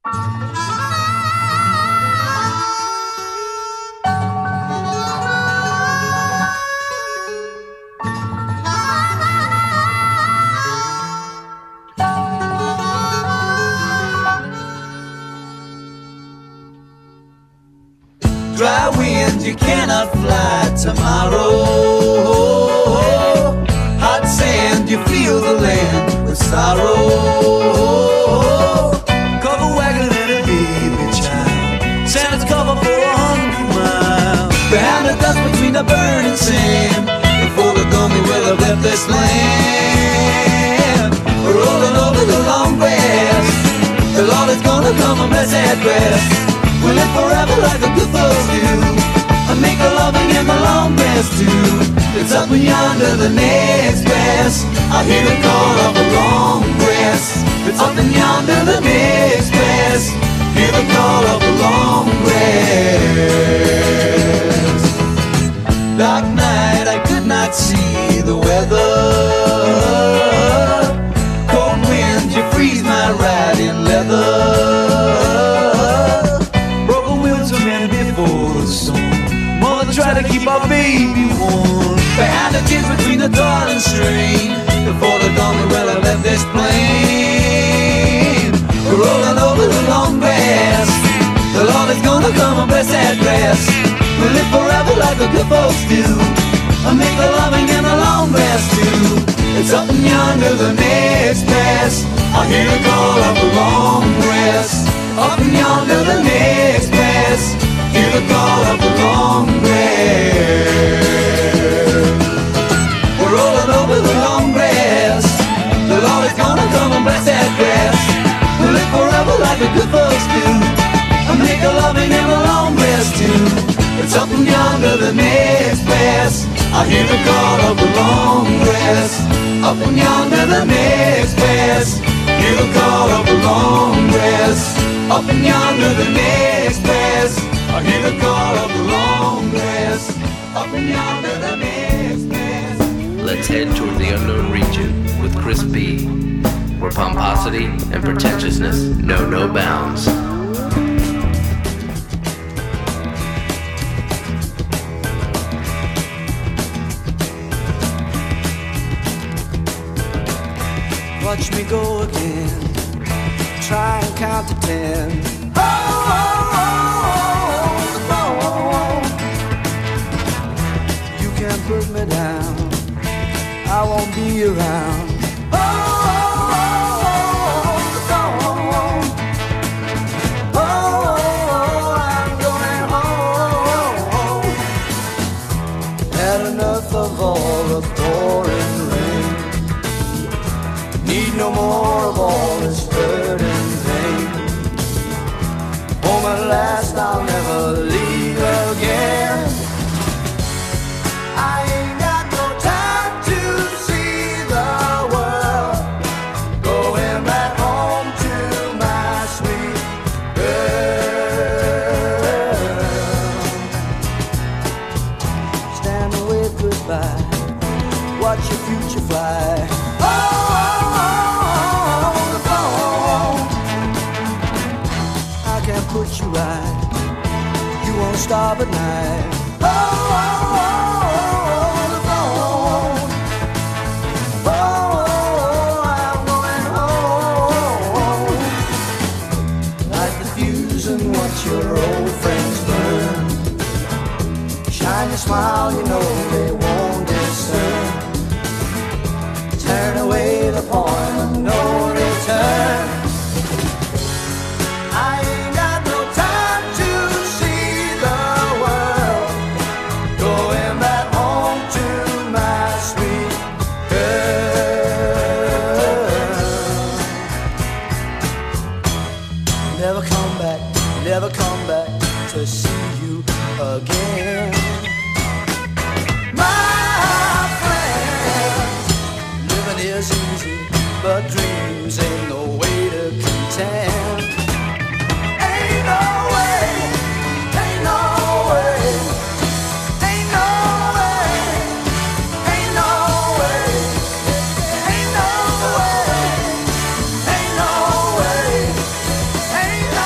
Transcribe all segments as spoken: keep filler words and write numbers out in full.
Dry wind, you cannot fly tomorrow. Hot sand, you feel the land with sorrow. Cover wagon and a baby child, Santa's cover for a hundred miles. Behind the dust between the burning sand, before the gummy will have left this land. We're rolling over the long grass, the Lord is gonna come and bless that grass. We'll live forever like the good folks do, and make a loving in the long grass too. It's up and yonder the next grass, I hear the call of the long grass. It's up and yonder the next grass, hear the call of the long grass. Dark night, I could not see the weather. Cold wind, you freeze my ride in leather. Try to keep our baby warm. Behind the tears between the dawn and stream, before the dawn we will have left this plain. We're rolling over the long grass, the Lord is gonna come and bless that grass. We'll live forever like the good folks do, and make the loving in the long grass too. It's up and yonder the next grass, I hear the call of the long grass. Up and yonder the next grass, hear the call of the long grass. We're rolling over the long grass, the Lord is gonna come and bless that grass. We'll live forever like the good folks do, and make a loving in the long grass too. It's up and yonder the next grass, I hear the call of the long grass. Up and yonder the next grass, hear the call of the long grass. Up and yonder the next grass, I hear the call of the long grass. Up and yonder the next grass. Let's head toward the unknown region with Chris B, where pomposity and pretentiousness know no bounds. Watch me go again, try and count to ten. Oh, oh, oh, oh, oh. You can't put me down, I won't be around. Oh, oh, oh, oh, oh, I'm going home. Had enough of all the pouring rain, need no more of all this hurt and pain. Home at last, I'll never leave again. I ain't got no time to see the world, going back home to my sweet girl. Stand and wave goodbye, watch your future fly. Oh, put you right, you won't stop at night. Oh, oh, oh, the phone. Oh, oh, I'm going home. Light the fuse and watch your old friends burn. Shine your smile, you know they won't discern. Turn away the point of no return. I ain't got no time to see the world, going back home to my sweet girl. Never come back, never come back to see you again. My friend, living is easy, but dreams ain't no way to contend. Ain't no way, ain't no way, ain't no way, ain't no way, ain't no way, ain't no way, ain't no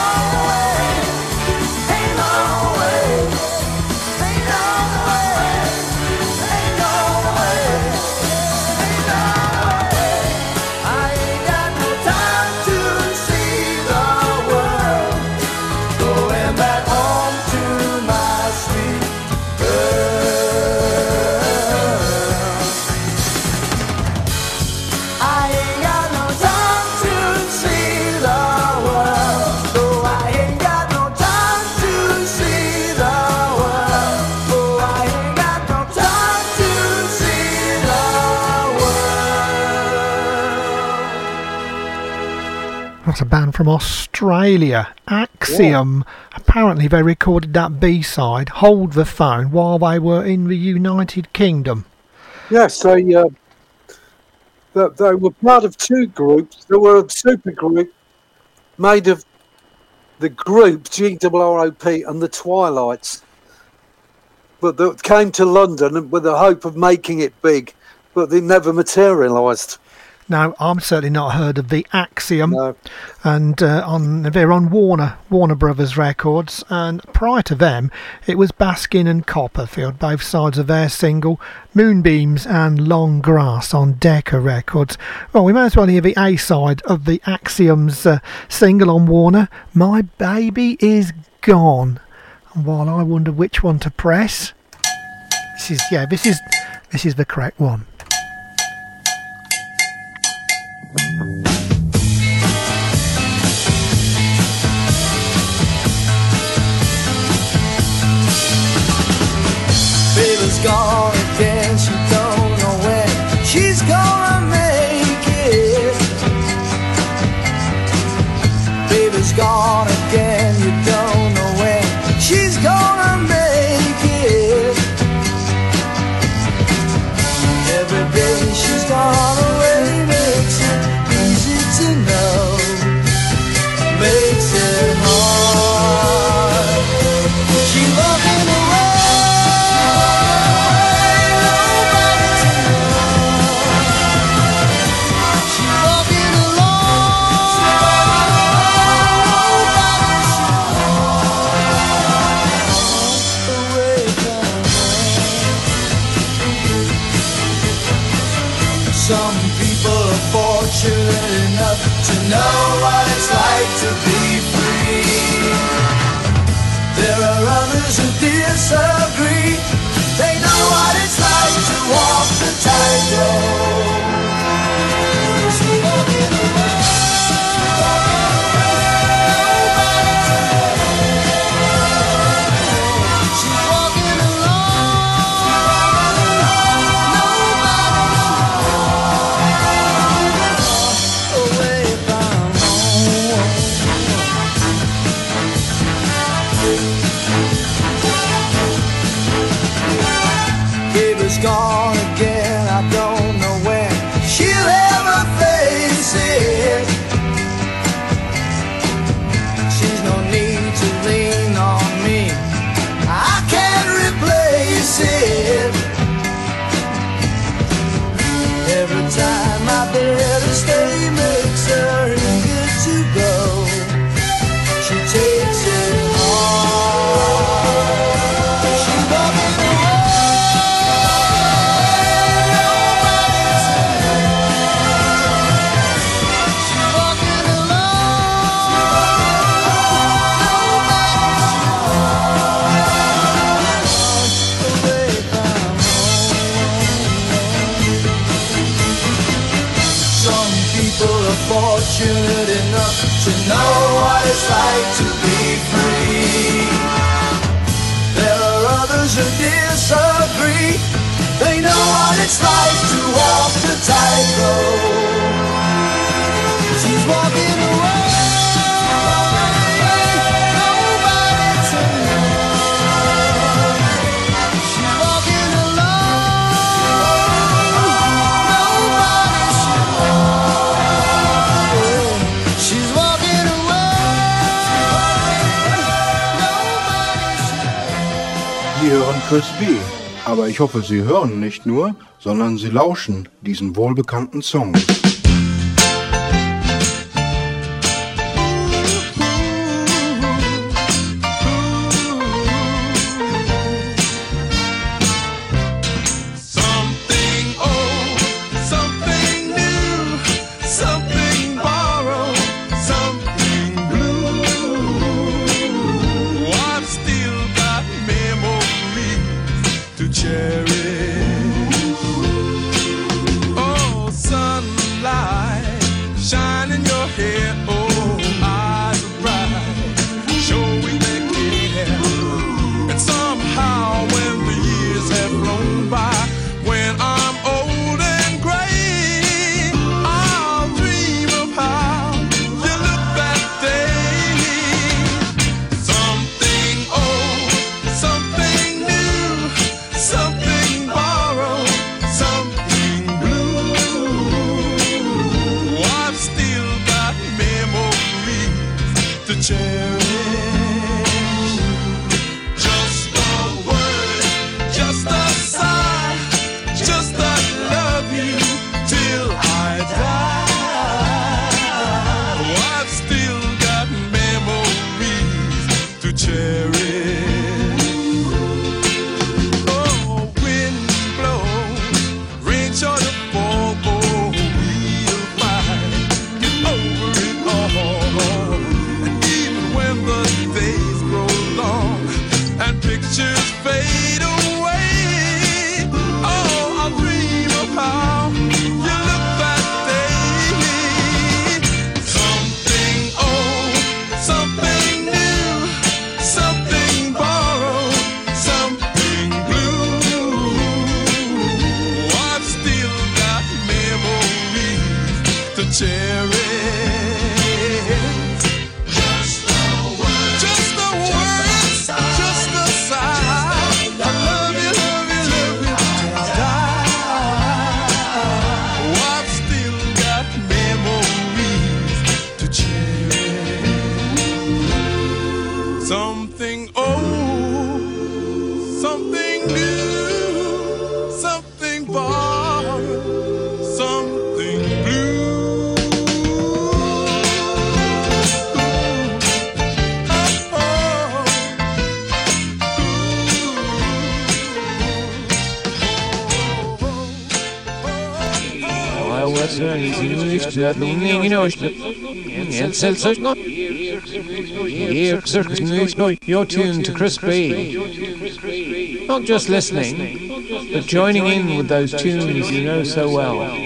That's a band from Australia, Axiom. Yeah. Apparently they recorded that B-side, Hold the Phone, while they were in the United Kingdom. Yes, they, uh, they, they were part of two groups. They were a super group made of the group G R R O P and the Twilights. But they came to London with the hope of making it big, but they never materialised. No, I'm certainly not heard of the Axiom. No. And uh, on they're on Warner Warner Brothers Records, and prior to them it was Baskin and Copperfield, both sides of their single Moonbeams and Long Grass on Decca Records. Well, we may as well hear the A side of the Axiom's uh, single on Warner, My Baby Is Gone. And while I wonder which one to press, this is yeah this is this is the correct one. Baby's gone again, she don't know when she's gonna make it. Baby's gone again, you don't know when she's gonna make it. Every day she's gone away makes it easy to know, makes it hard. She's walking away. Fortunate enough to know what it's like to be free. There are others who disagree. They know what it's like to walk the tightrope. She's walking away. She's walking gone again, I don't know when she'll ever face it. She's no need to lean on me, I can't replace it. Every time I better stay makes her eager to go. She takes it hard. She's walking away. Fortunate enough to know what it's like to be free. There are others who disagree. They know what it's like to walk the tightrope. She's walking away. Sie hören Chris B. Aber ich hoffe, Sie hören nicht nur, sondern Sie lauschen diesen wohlbekannten Song. Cherish. Oh, sunlight. You're tuned to Chris B. Not just listening, but joining in with those tunes you know so well.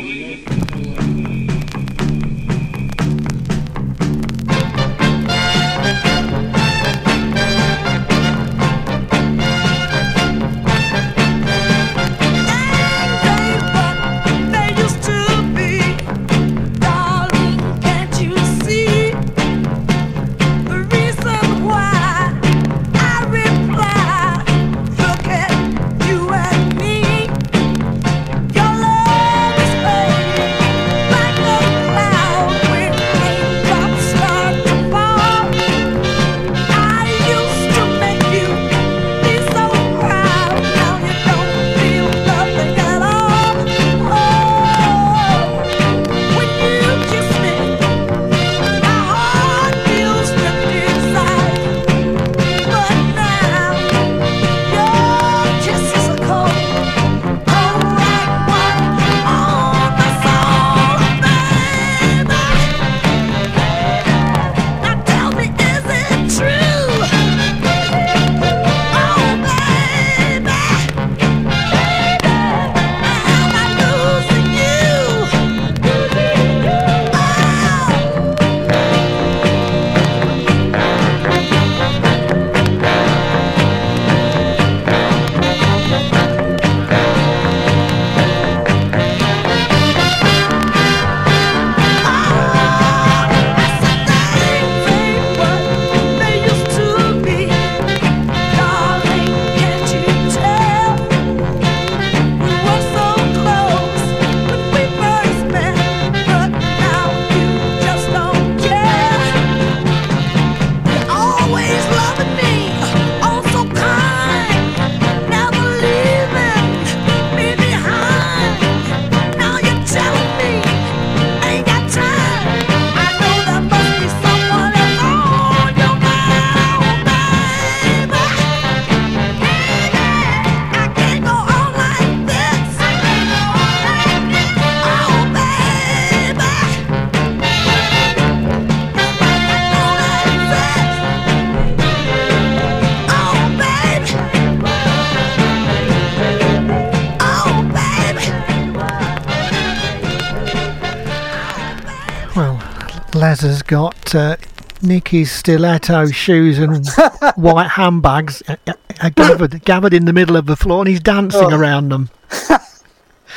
Les has got uh, Nicky's stiletto shoes and white handbags uh, uh, gathered, gathered in the middle of the floor, and he's dancing oh. around them.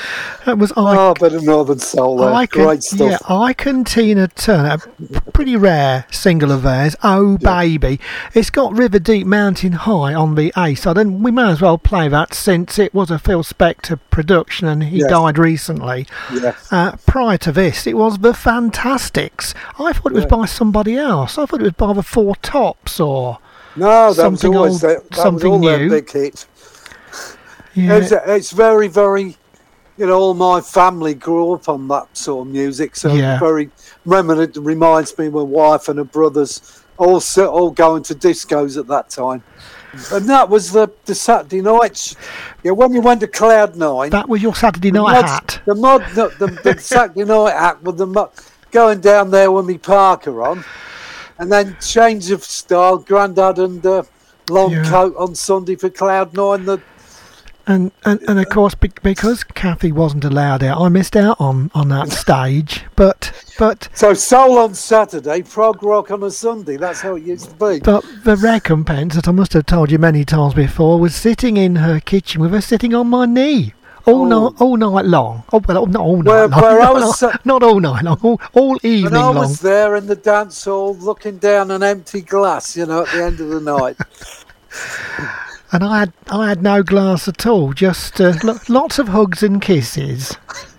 It was I. Oh, a bit of Northern Soul there. I can, Great stuff. Yeah, I Can Tina Turner, a pretty rare single of theirs. Oh, Yeah. baby. It's got River Deep Mountain High on the A side, and we may as well play that since it was a Phil Spector production and he Yes. died recently. Yes. Uh, prior to this, it was The Fantastics. I thought it was Yeah. by somebody else. I thought it was by the Four Tops or No, that something was always old, their, that something was all their new. big hit. Yeah. It's, it's very, very, you know, all my family grew up on that sort of music, so Yeah. very reminiscent. Reminds me of my wife and her brothers all sit, all going to discos at that time, and that was the the Saturday nights. Yeah, when we went to Cloud Nine, That was your Saturday the night mod- hat. the mod, the, the, the Saturday night act with the mod, going down there with me Parker on, and then change of style, Grandad and uh, long Yeah. coat on Sunday for Cloud Nine. The And, and and of course, be- because Kathy wasn't allowed out, I missed out on, on that stage. But but So soul on Saturday, prog rock on a Sunday. That's how it used to be. but the recompense that I must have told you many times before was sitting in her kitchen with her sitting on my knee all Oh. night all night long. Oh well, not all night Where- long. where I not, was not- sa- not all night long. All, all evening And I long. was there in the dance hall looking down an empty glass, you know, at the end of the night. And I had I had no glass at all. Just uh, lo- lots of hugs and kisses.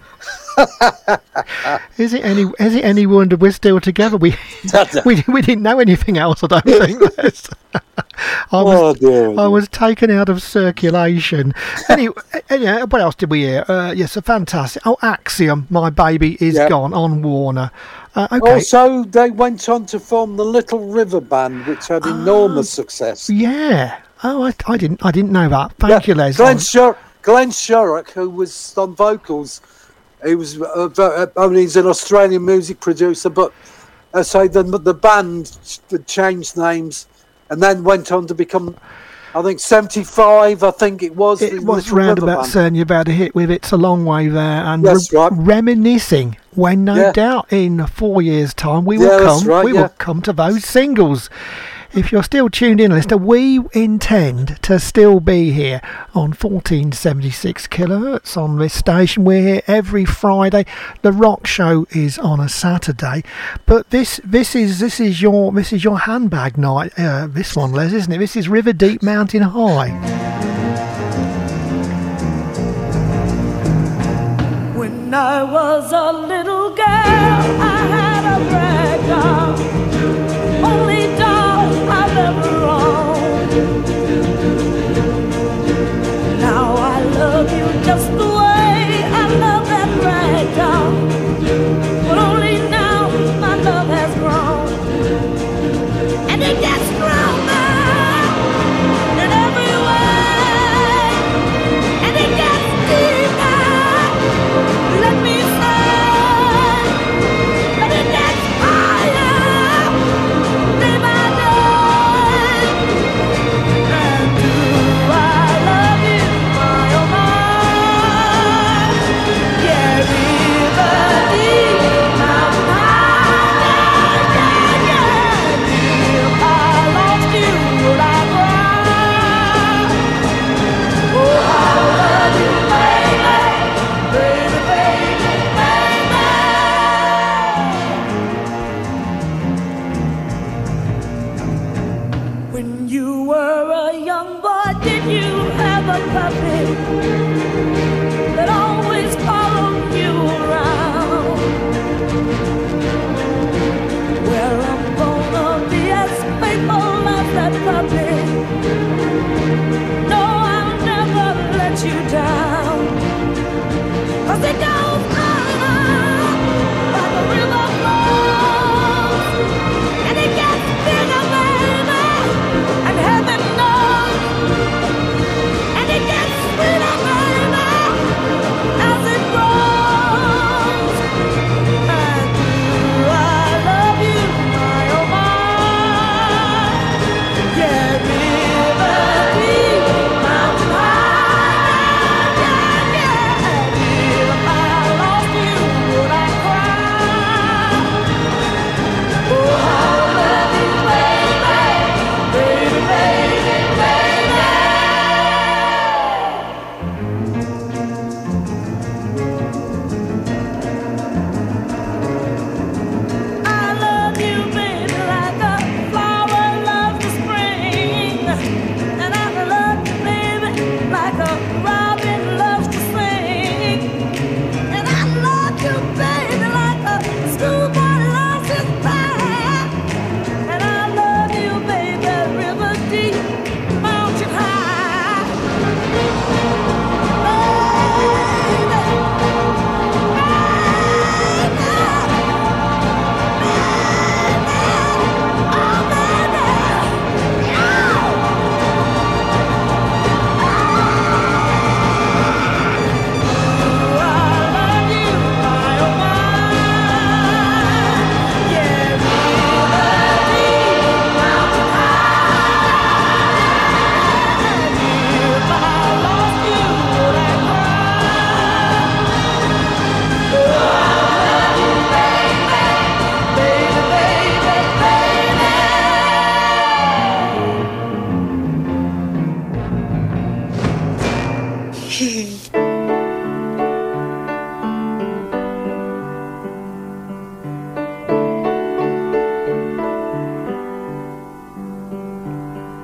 Is it any is it any wonder we're still together? We we we didn't know anything else. I don't think. I was Oh, dear. I was taken out of circulation. Anyway, anyway, what else did we hear? Uh, yes, a fantastic. Oh, Axiom, My Baby Is Yeah. Gone on Warner. Uh, okay. Also, they went on to form the Little River Band, which had enormous success. Yeah. Oh, I, I didn't I didn't know that. Thank you, Les. Glenn, Shur- Glenn Shurrock, who was on vocals, he was uh, uh, I mean, he's an Australian music producer, but I say the the band ch- changed names and then went on to become, I think, seventy-five. I think it was. It the was Little round River about Band. saying you're about to hit with It's a Long Way There and That's right. reminiscing when no Yeah. doubt in four years' time we Yeah, will that's come right, we yeah. will come to those singles. If you're still tuned in, listener, we intend to still be here on fourteen seventy-six kilohertz on this station. We're here every Friday. The rock show is on a Saturday, but this this is this is your this is your handbag night. Uh, this one, Les, isn't it? This is River Deep Mountain High. When I was a little girl, I had a rag doll, only doll I've ever owned. Now I love you just the way I love that rag doll, but only now my love has grown, and it gets stronger in every way, and it gets deeper. Let me say that it gets higher day by day. And do I love you, my oh my? Yeah, river deep, mountain high, yeah, yeah, yeah. If I lost you, would I cry? Oh, I love you, baby. Baby, baby, baby. When you were a young boy, did you have a puppy that always followed you around? Well, I'm gonna be as faithful as that puppy. No, I'll never let you down. 'Cause it goes on like a river flows, and it gets bigger, baby, and heaven knows, and it gets sweeter, baby.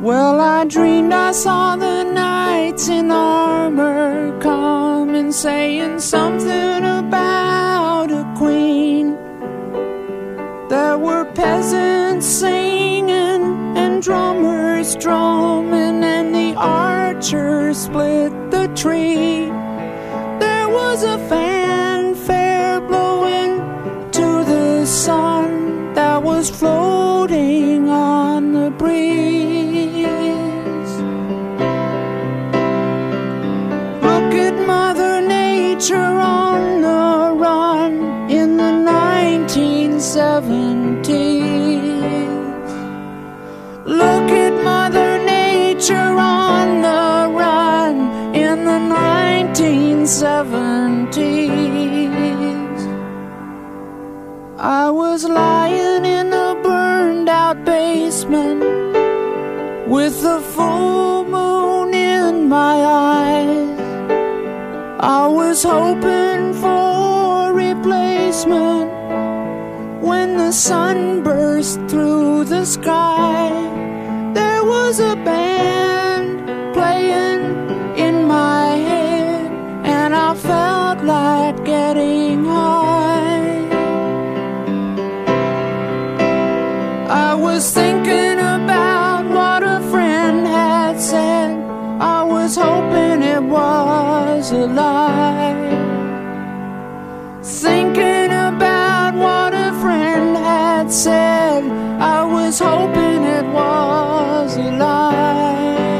Well, I dreamed I saw the knights in armor coming, saying something about a queen. There were peasants singing and drummers drumming, and the archers split the tree. There was a fanfare blowing to the sun that was floating on the breeze. Look at Mother Nature on the run in the nineteen seventies. Look at Mother Nature on the run in the nineteen seventies. I was lying in a burned out basement with the full moon in my eyes. I was hoping for a replacement when the sun burst through the sky. There was a band playing in my head, and I felt like getting high. I was thinking about what a friend had said. I was hoping it was a lie. Thinking about what a friend had said, I was hoping it was a lie.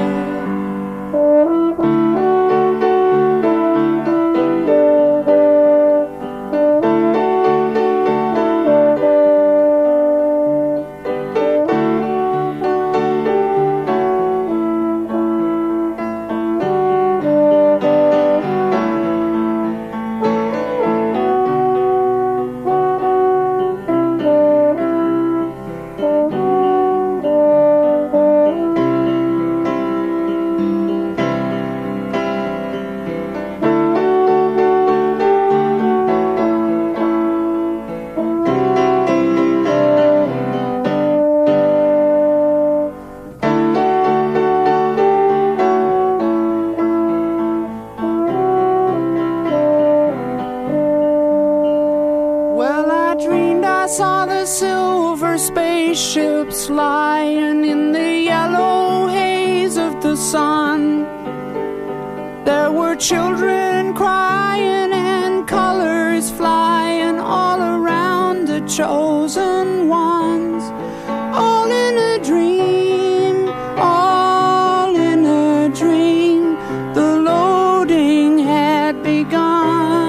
Spaceships lying in the yellow haze of the sun. There were children crying and colors flying all around the chosen ones. All in a dream, all in a dream. The loading had begun.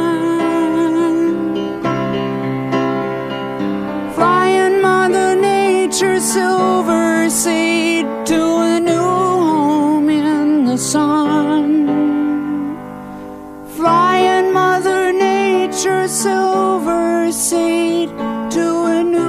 Silver seed to a new home in the sun. Flying Mother Nature, silver seed to a new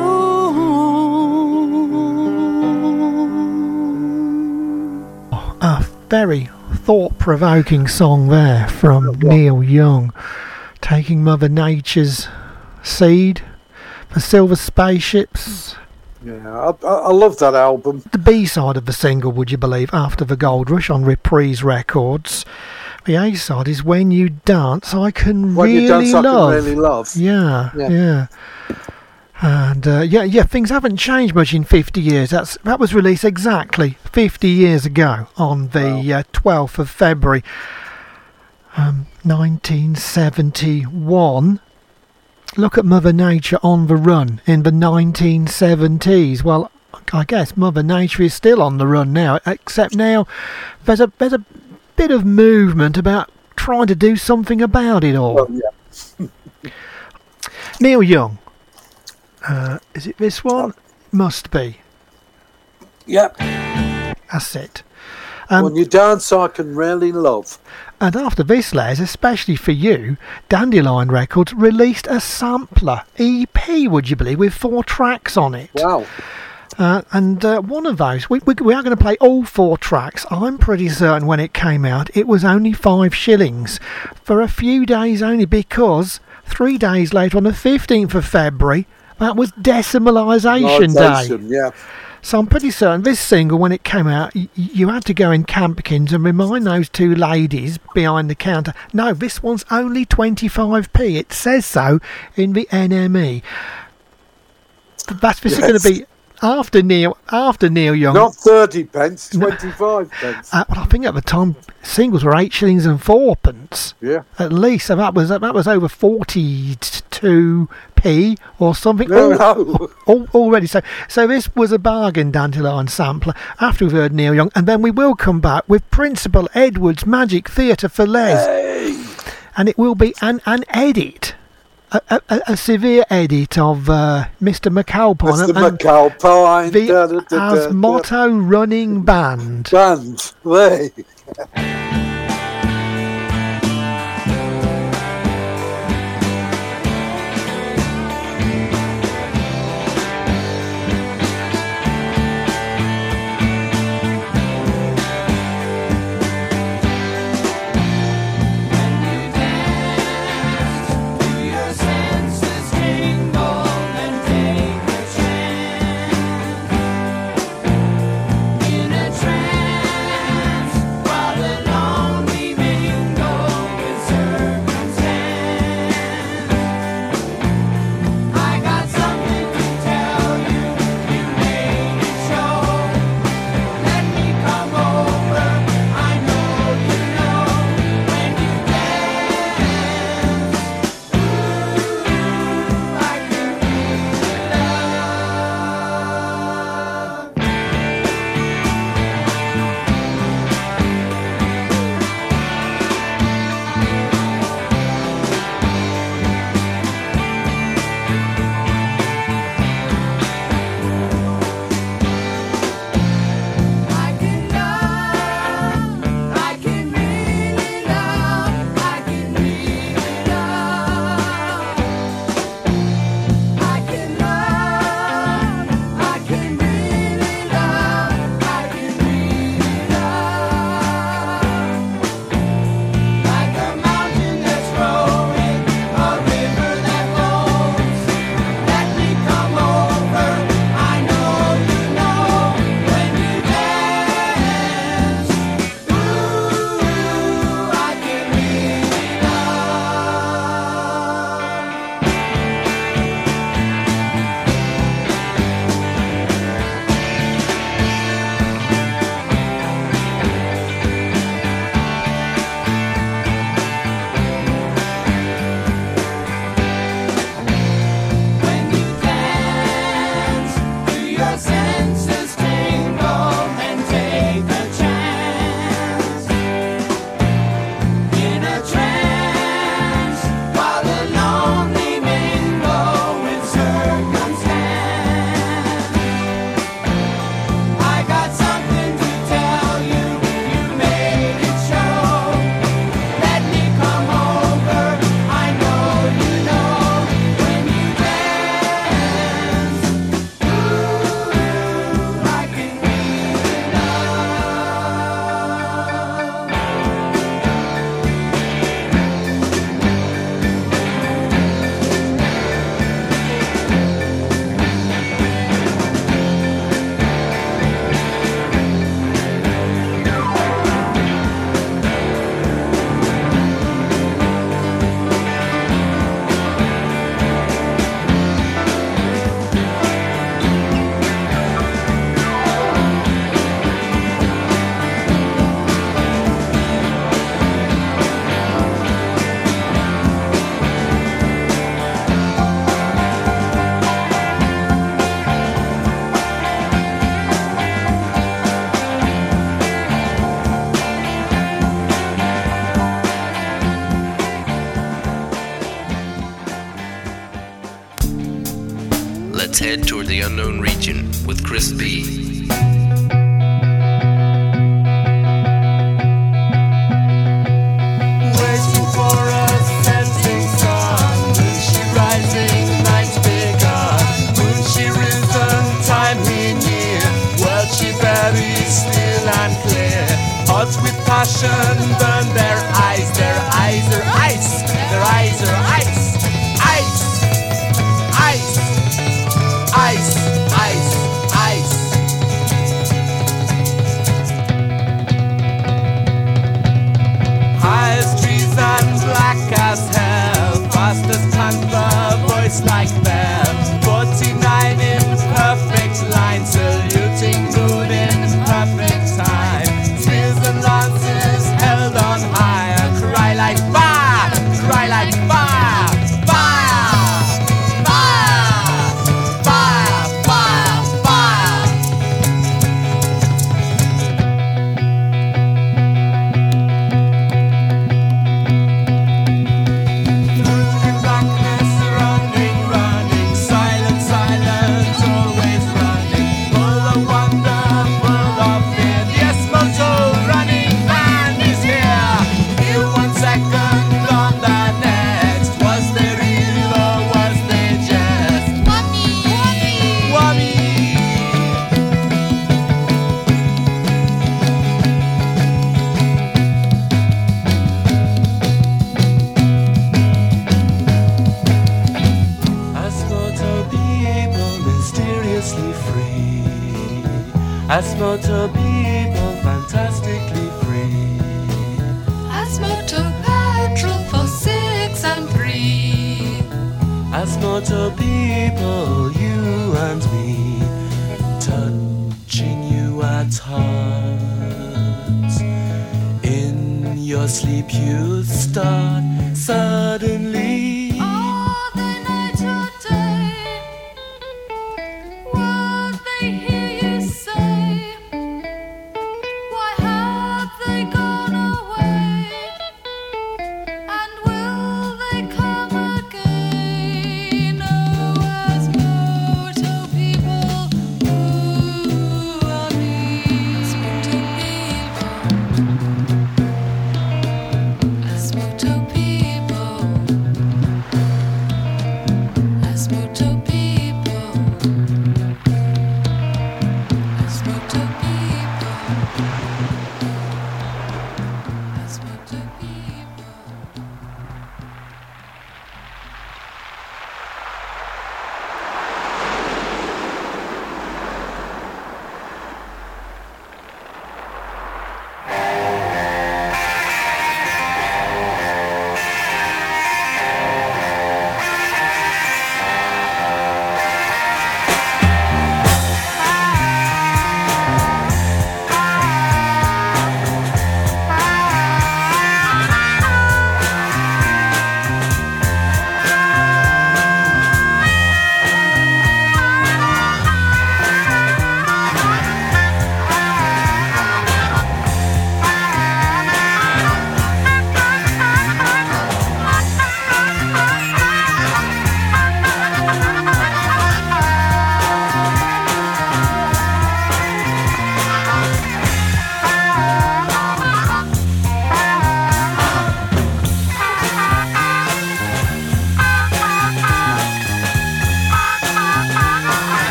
home. A very thought-provoking song there from Neil Young, taking Mother Nature's seed for silver spaceships. Yeah, I, I love that album. The B-side of the single, would you believe, After the Gold Rush on Reprise Records. The A-side is When You Dance, I Can When Really You Dance, Love. I Can Really Love. Yeah, yeah. yeah. And uh, yeah, yeah, things haven't changed much in fifty years. That's that was released exactly fifty years ago on the wow. uh, twelfth of February, um, nineteen seventy-one. Look at Mother Nature on the run in the nineteen seventies. Well, I guess Mother Nature is still on the run now, except now there's a there's a bit of movement about trying to do something about it all. Well, yeah. Neil Young. Uh, is it this one? Oh. Must be. Yep. That's it. Um, when you dance, I can really love. And after this, Les, especially for you, Dandelion Records released a sampler E P, would you believe, with four tracks on it. Wow. Uh, and uh, one of those, we, we, we are going to play all four tracks. I'm pretty certain when it came out, it was only five shillings for a few days only, because three days later, on the fifteenth of February, that was Decimalisation Day. Yeah. So I'm pretty certain this single, when it came out, y- you had to go in Campkins and remind those two ladies behind the counter, no, this one's only twenty-five p. It says so in the N M E. That's this Yes. is going to be after Neil after Neil Young. Not thirty pence, twenty-five pence. Uh, well, I think at the time singles were eight shillings and fourpence. Yeah. At least, so that was that was over forty-two p or something. No, Al- no. al- already. So, so this was a bargain Dandelion sampler. After we've heard Neil Young, and then we will come back with Principal Edward's Magic Theatre for Les, Hey. and it will be an an edit. A, a, a severe edit of uh, Mister McAlpine That's the and McAlpine. the da, da, da, da, as motto running band. Band. There. Let's head toward the unknown region with Chris B. Waiting for a setting sun, moon she rising, night's begun, moon she risen, time he near, world she very still and clear, hot with passion burn their eyes, their eyes are ice, their eyes are ice, ice, ice, ice, ice, ice. As motor people fantastically free. As motor petrol for six and three. As motor people, you and me, touching you at heart. In your sleep you start suddenly.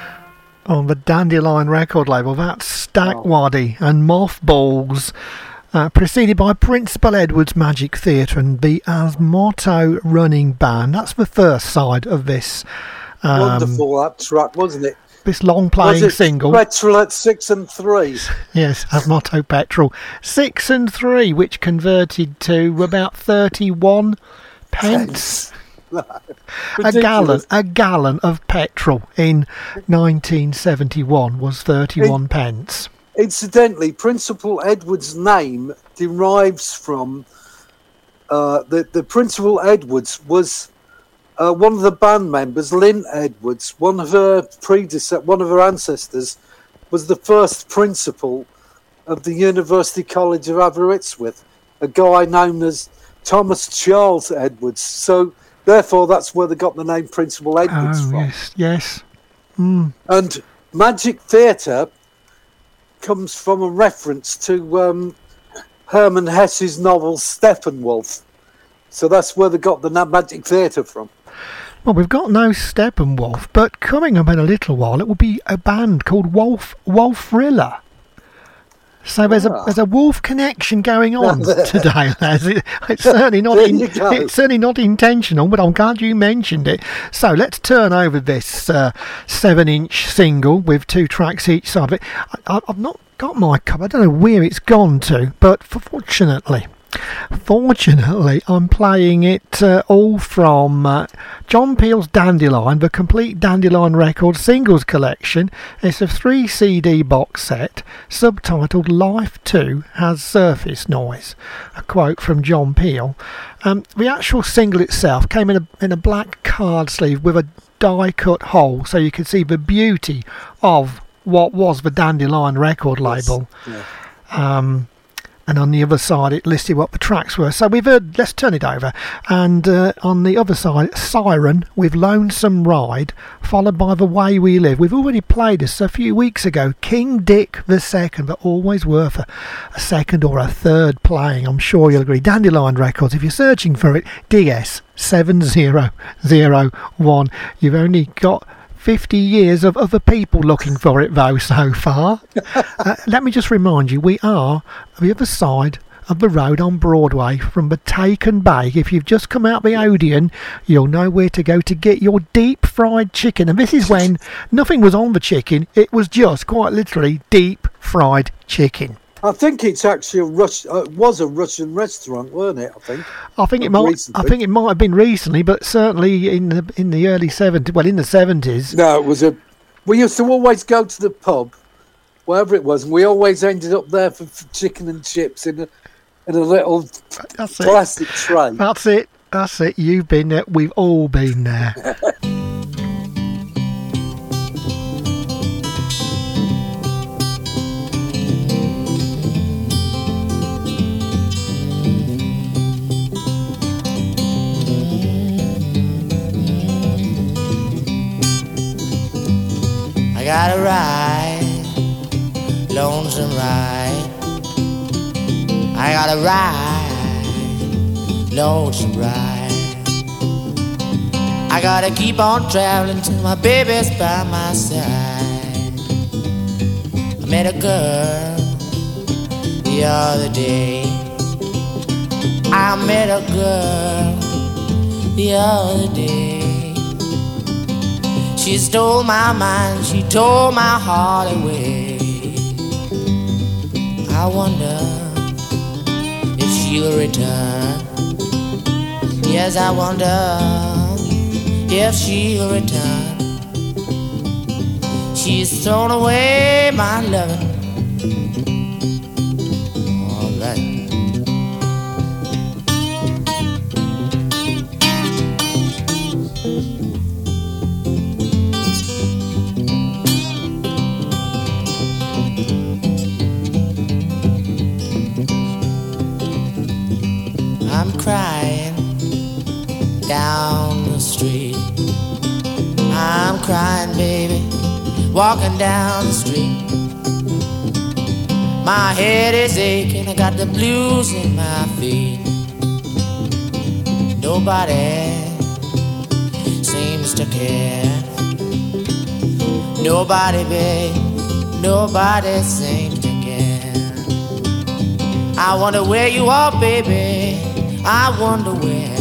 On the Dandelion record label, that's Stack Waddy and Mothballs. Uh, preceded by Principal Edward's Magic Theatre and the Asmotto Running Band. That's the first side of this. Um, Wonderful that track, wasn't it? This long playing Was it single. Petrol at six and three. Yes, Asmotto Petrol. Six and three, which converted to about thirty-one pence. a gallon, a gallon of petrol in nineteen seventy-one was thirty-one it, pence. Incidentally, Principal Edward's name derives from uh, the the Principal Edwards was uh, one of the band members, Lynn Edwards. One of her predecessors, one of her ancestors, was the first principal of the University College of Aberystwyth, a guy known as Thomas Charles Edwards. So, therefore, that's where they got the name Principal Edwards oh, from. yes, yes. Mm. And Magic Theatre comes from a reference to um, Hermann Hesse's novel Steppenwolf. So that's where they got the Magic Theatre from. Well, we've got no Steppenwolf, but coming up in a little while, it will be a band called Wolf Wolfrilla. So there's a there's a wolf connection going on today, Les. It, it's certainly not in, it's certainly not intentional, but I'm glad you mentioned it. So let's turn over this uh, seven-inch single with two tracks each side of it. I, I've not got my cup. I don't know where it's gone to, but fortunately. Fortunately, I'm playing it uh, all from uh, John Peel's Dandelion, the complete Dandelion Records singles collection. It's a three C D box set subtitled Life two Has Surface Noise. A quote from John Peel. Um, the actual single itself came in a, in a black card sleeve with a die-cut hole so you could see the beauty of what was the Dandelion record label. Yes. Yeah. Um, And on the other side, it listed what the tracks were. So we've heard, let's turn it over. And uh, on the other side, Siren with Lonesome Ride, followed by The Way We Live. We've already played this a few weeks ago. King Dick the Second, but always worth a, a second or a third playing. I'm sure you'll agree. Dandelion Records, if you're searching for it, D S seven zero zero one. You've only got fifty years of other people looking for it, though, so far. uh, let me just remind you, we are the other side of the road on Broadway from the Taken Bay. If you've just come out the Odeon, you'll know where to go to get your deep fried chicken. And this is when nothing was on the chicken, it was just, quite literally, deep fried chicken. I think it's actually a Rus- uh, was a Russian restaurant, weren't it? I think. I think Not it might. Recently. I think it might have been recently, but certainly in the in the early seventies. Well, in the seventies. No, it was a. We used to always go to the pub, wherever it was, and we always ended up there for, for chicken and chips in a in a little That's plastic it. tray. That's it. That's it. You've been there. We've all been there. I got a ride, lonesome ride. I got a ride, lonesome ride. I gotta keep on traveling till my baby's by my side. I met a girl the other day. I met a girl the other day. She stole my mind, she tore my heart away. I wonder if she'll return. Yes, I wonder if she'll return. She's thrown away my loving. All right. I'm crying down the street. I'm crying, baby, walking down the street. My head is aching, I got the blues in my feet. Nobody seems to care. Nobody, babe, nobody seems to care. I wonder where you are, baby. I wonder where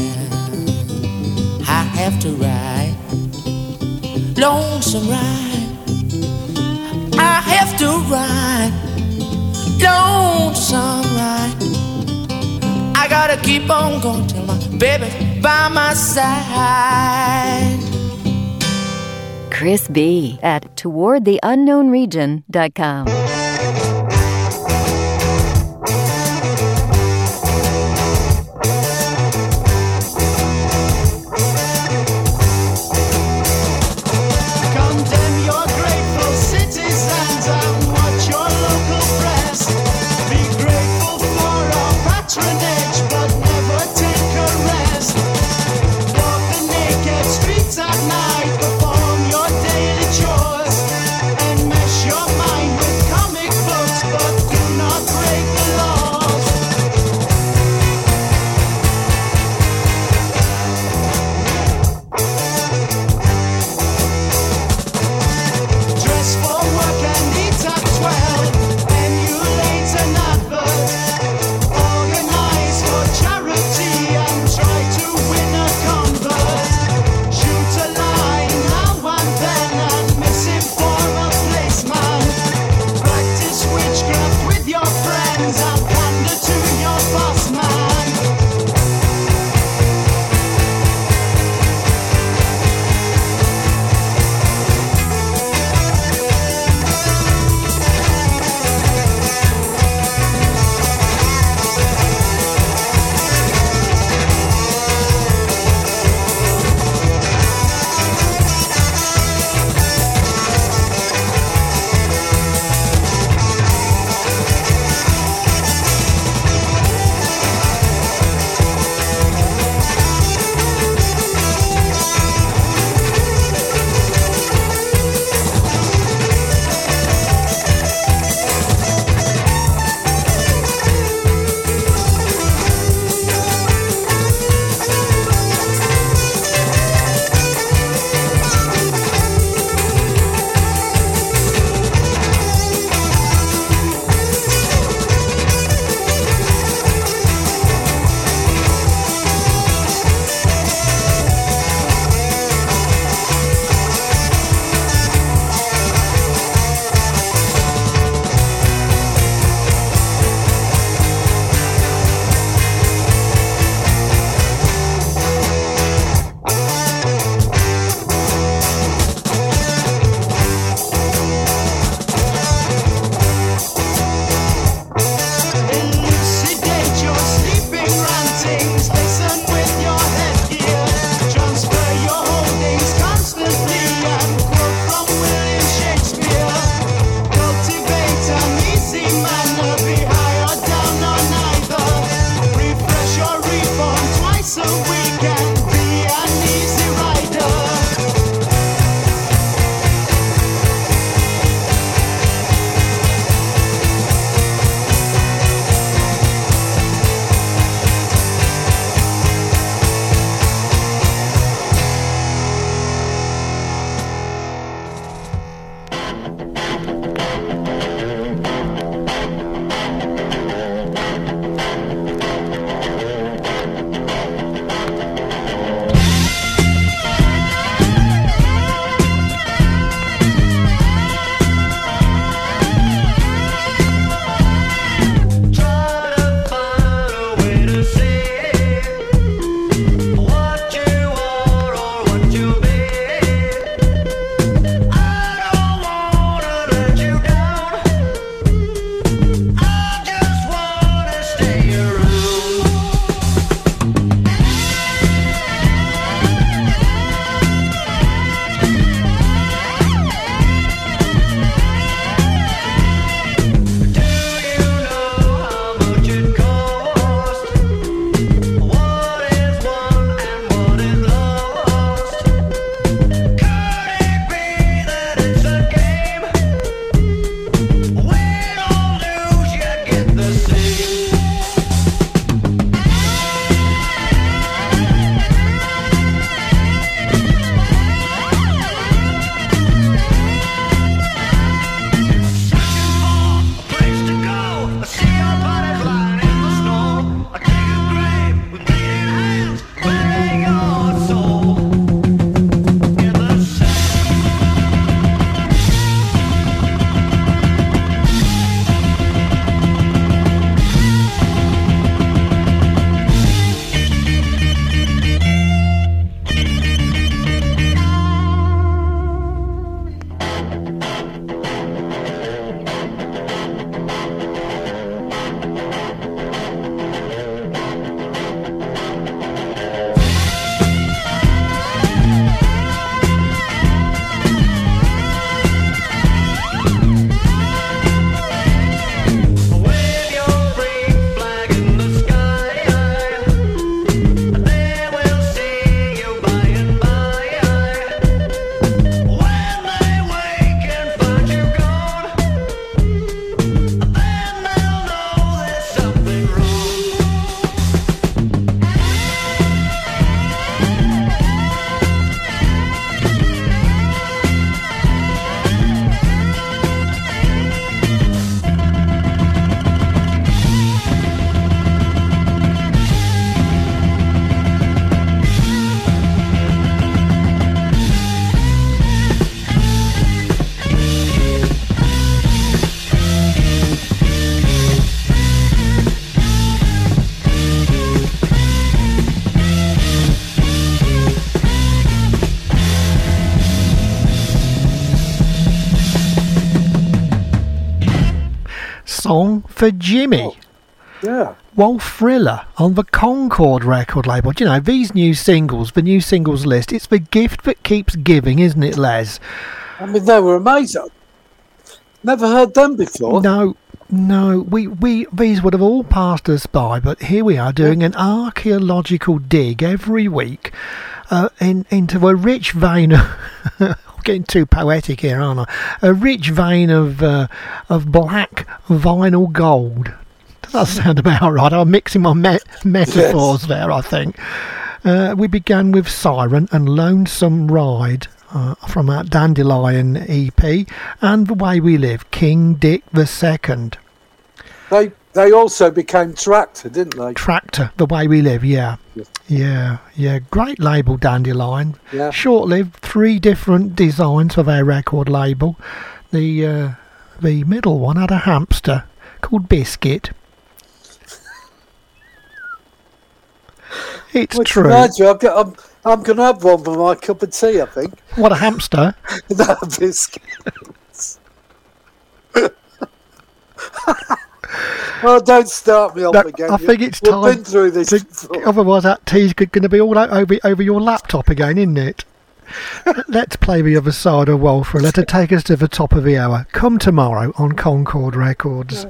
I have to ride. Lonesome ride. I have to ride. Lonesome ride. I gotta keep on going till my baby's by my side. Chris B. at toward the unknown region dot com. At night, perform your daily chores and mesh your mind with song for Jimmy. Oh, yeah. Wolf Thriller on the Concord record label. Do you know, these new singles, the new singles list, it's the gift that keeps giving, isn't it, Les? I mean, they were amazing. Never heard them before. No, no, we, we these would have all passed us by, but here we are doing an archaeological dig every week uh, in, into a rich vein of... I'm getting too poetic here, aren't I? A rich vein of uh, of black vinyl gold. Does that sound about right? I'm mixing my me- metaphors yes. there, I think. Uh, we began with Siren and Lonesome Ride uh, from our Dandelion E P, and The Way We Live, King Dick the Second. They they also became Tractor, didn't they? Tractor, The Way We Live, yeah. Yes. Yeah, yeah. Great label, Dandelion. Yeah. Short-lived, three different designs for their record label. The uh, the middle one had a hamster called Biscuit. It's Which true. Imagine, I'm, I'm, I'm going to have one for my cup of tea, I think. What, a hamster? No, biscuits. Oh, don't start me off No, again. I think it's We've time. been through this to, before. otherwise, that tea's going to be all over, over your laptop again, isn't it? Let's play the other side of Wolf Thriller to take us to the top of the hour. Come tomorrow on Concord Records.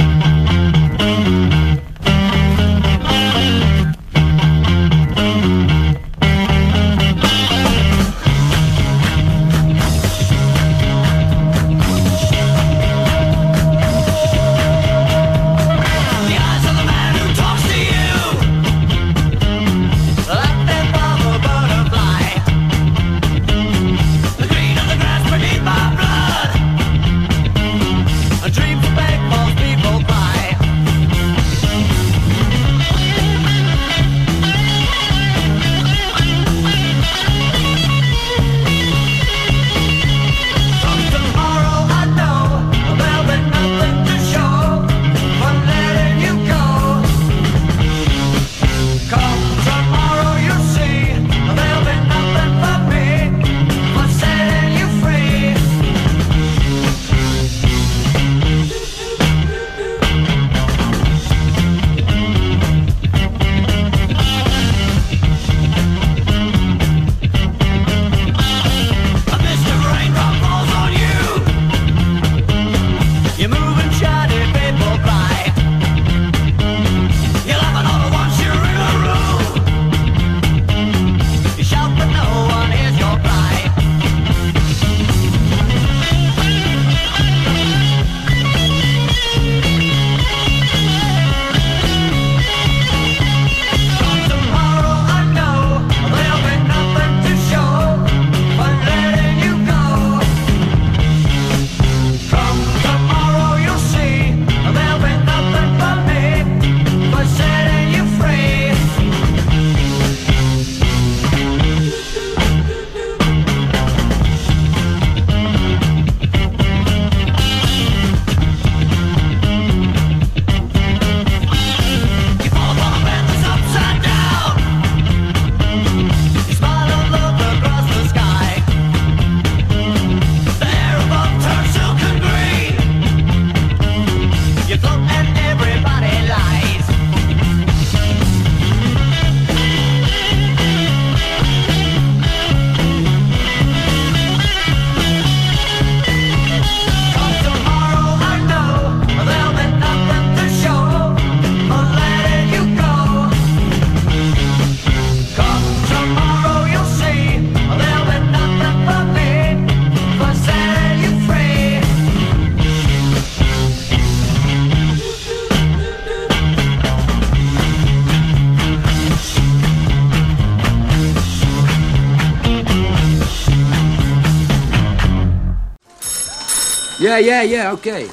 Yeah, yeah, yeah, okay.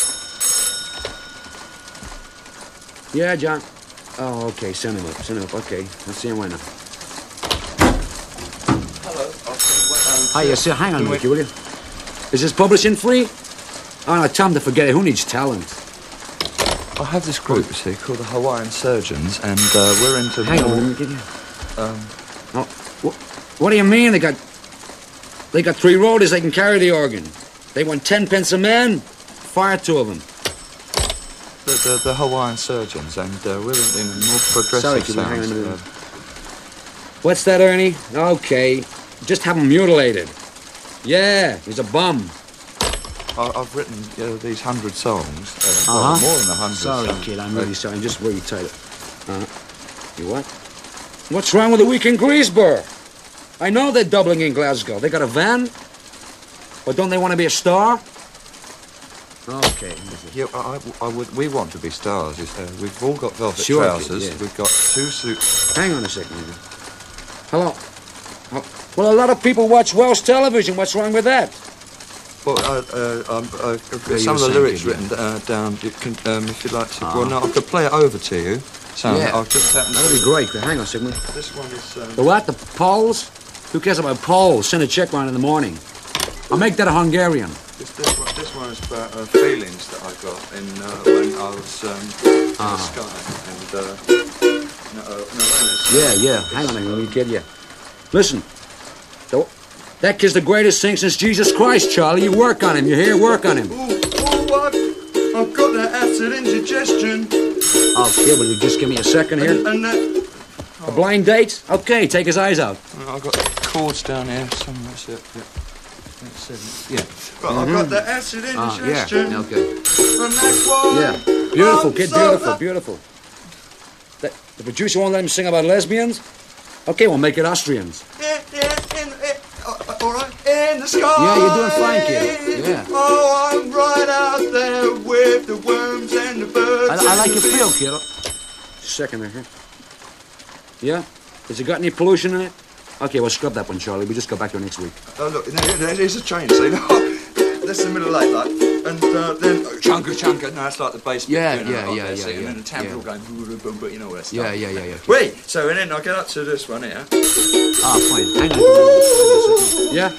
Yeah, John. Oh, okay, send him up, send him up, okay. I'll see him right now. Hello. Hi, yes, sir, hang on a minute, will you? Is this publishing free? Oh, no, tell him to forget it. Who needs talent? I have this group, you see, called the Hawaiian Surgeons, and uh, we're into... Hang more, on, let me get you. Um... Oh, what, what do you mean? They got... They got three roadies, they can carry the organ. They want ten pence a man. Fire two of them. the, the, the Hawaiian Surgeons, and uh, we're in, in more progressive Sorry, can we hang on a sounds. minute? What's that, Ernie? Okay. Just have him mutilated. Yeah, he's a bum. I, I've written uh, these hundred songs. Uh, Uh-huh. well, more than a hundred. Sorry, songs. kid, I'm really sorry. I'm just really tight. Uh-huh. You what? What's wrong with the week in Greensboro? I know they're doubling in Glasgow. They got a van? But don't they want to be a star? Okay. Yeah, I, I would. We want to be stars. It's, uh, we've all got velvet Sure, trousers. yeah. We've got two suits. Hang on a second. Hello? Oh, well, a lot of people watch Welsh television. What's wrong with that? Well, uh, uh, um, uh, you some of were the saying, lyrics kid, yeah. written uh, down. You can, um, if you'd like to. Ah. Well, no, I could play it over to you. So Yeah. I'll just happen That'd be great. Hang on a second. This one is. Um, The what? The Poles? Who cares about Poles? Send a check round in the morning. I'll make that a Hungarian. This, this, one, this one is about uh, feelings that I got in uh, when I was um, in Ah. the sky. And uh, no, uh, no, it's, Yeah, yeah. Hang on a minute, let me kid you. Listen, the- that kid's the greatest thing since Jesus Christ, Charlie. You work on him. You hear? Work on him. Ooh, ooh, what? I've got that acid indigestion. Okay, will you just give me a second here? And, and that. A blind date? Okay, take his eyes out. I've got chords down here. Some, that's it. Yeah. That's it. Yeah. But Mhm. I've got the acid Ah, indigestion. yeah, okay. And that's why Yeah, beautiful, I'm kid, so beautiful, happy. beautiful. The, the producer won't let him sing about lesbians? Okay, we'll make it Austrians. Yeah, yeah, in, in, uh, all right. In the sky. Yeah, you're doing fine, kid. Yeah. Oh, I'm right out there with the worms and the birds. I, I and like the your feel, bees. kid. Just a second there. Huh? Yeah? Has it got any pollution in it? Okay, well, scrub that one, Charlie. We just go back to it next week. Oh, look, there, there is a train, see? That's the middle eight, like. And uh, then, oh, chunka chunka. No, that's like the bass. bit, Yeah, you know, yeah, like yeah, that, yeah, see? yeah, And then the tambourine yeah. going, boom, boom, boom, boom, you know all that stuff. Yeah, yeah, yeah, yeah. Wait, so and then I get up to this one here. Ah, fine. Hang on. Hang on a second. Yeah?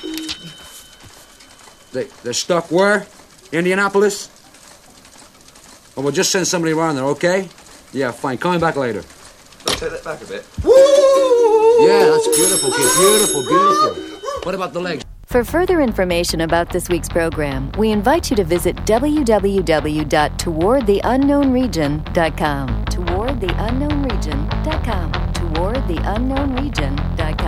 They, they're stuck where? Indianapolis? Well, we'll just send somebody around there, okay? Yeah, fine. Coming back later. I'll take that back a bit. Yeah, that's beautiful, kid. Beautiful, beautiful. What about the legs? For further information about this week's program, we invite you to visit w w w dot toward the unknown region dot com. toward the unknown region dot com. toward the unknown region dot com.